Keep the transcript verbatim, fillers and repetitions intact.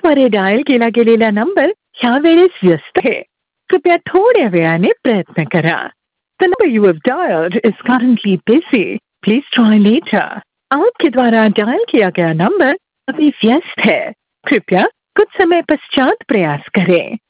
तुम्हारे डायल केला गेलेला नंबर ह्या वेळेस व्यस्त आहे. कृपया थोड्या वेळाने प्रयत्न करा. The number you have dialed is currently busy. Please try later. आपके द्वारा डायल किया गया नंबर अभी व्यस्त है. कृपया कुछ समय पश्चात प्रयास करें.